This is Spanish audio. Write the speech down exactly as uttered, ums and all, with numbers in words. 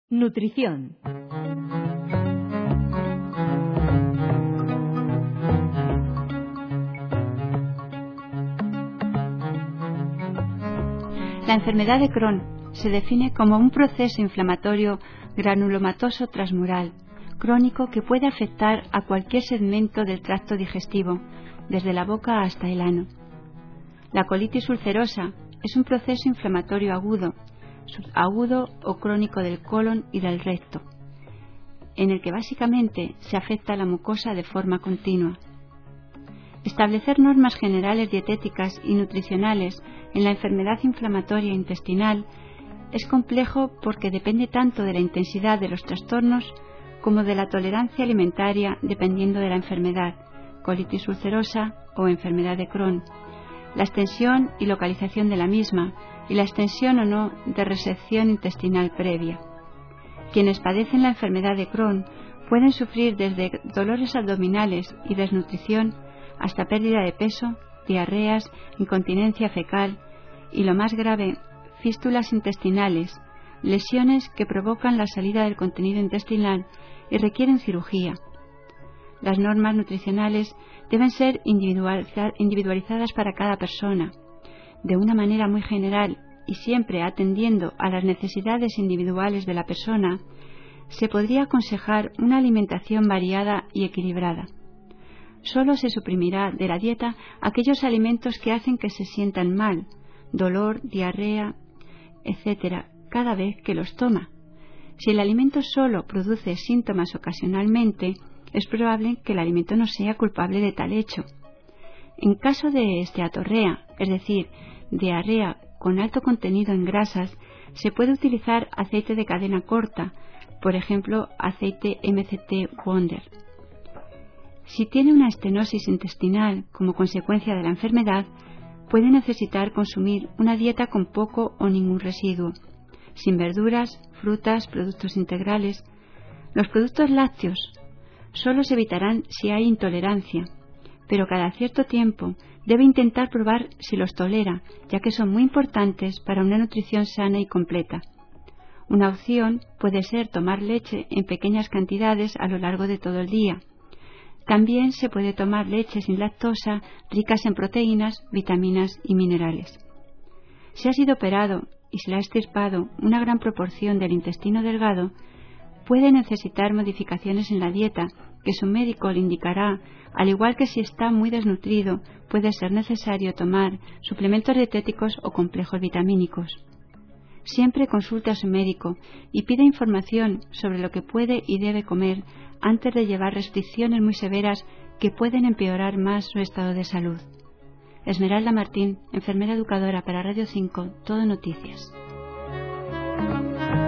Nutrición. La enfermedad de Crohn se define como un proceso inflamatorio granulomatoso transmural crónico que puede afectar a cualquier segmento del tracto digestivo, desde la boca hasta el ano. La colitis ulcerosa es un proceso inflamatorio agudo, subagudo o crónico del colon y del recto, en el que básicamente se afecta la mucosa de forma continua. Establecer normas generales dietéticas y nutricionales en la enfermedad inflamatoria intestinal es complejo porque depende tanto de la intensidad de los trastornos como de la tolerancia alimentaria dependiendo de la enfermedad, colitis ulcerosa o enfermedad de Crohn, la extensión y localización de la misma y la extensión o no de resección intestinal previa. Quienes padecen la enfermedad de Crohn pueden sufrir desde dolores abdominales y desnutrición hasta pérdida de peso, diarreas, incontinencia fecal y, lo más grave, fístulas intestinales, lesiones que provocan la salida del contenido intestinal y requieren cirugía. Las normas nutricionales deben ser individualizadas para cada persona, de una manera muy general y siempre atendiendo a las necesidades individuales de la persona. Se podría aconsejar una alimentación variada y equilibrada. Solo se suprimirá de la dieta aquellos alimentos que hacen que se sientan mal, dolor, diarrea, etcétera, cada vez que los toma. Si el alimento solo produce síntomas ocasionalmente, es probable que el alimento no sea culpable de tal hecho. En caso de esteatorrea, es decir, diarrea con alto contenido en grasas, se puede utilizar aceite de cadena corta, por ejemplo, aceite M C T Wonder. Si tiene una estenosis intestinal como consecuencia de la enfermedad, puede necesitar consumir una dieta con poco o ningún residuo, sin verduras, frutas, productos integrales. Los productos lácteos solo se evitarán si hay intolerancia, pero cada cierto tiempo debe intentar probar si los tolera, ya que son muy importantes para una nutrición sana y completa. Una opción puede ser tomar leche en pequeñas cantidades a lo largo de todo el día. También se puede tomar leche sin lactosa, ricas en proteínas, vitaminas y minerales. Si ha sido operado y se le ha extirpado una gran proporción del intestino delgado, puede necesitar modificaciones en la dieta que su médico le indicará, al igual que si está muy desnutrido, puede ser necesario tomar suplementos dietéticos o complejos vitamínicos. Siempre consulte a su médico y pida información sobre lo que puede y debe comer antes de llevar restricciones muy severas que pueden empeorar más su estado de salud. Esmeralda Martín, enfermera educadora para Radio cinco, Todo Noticias.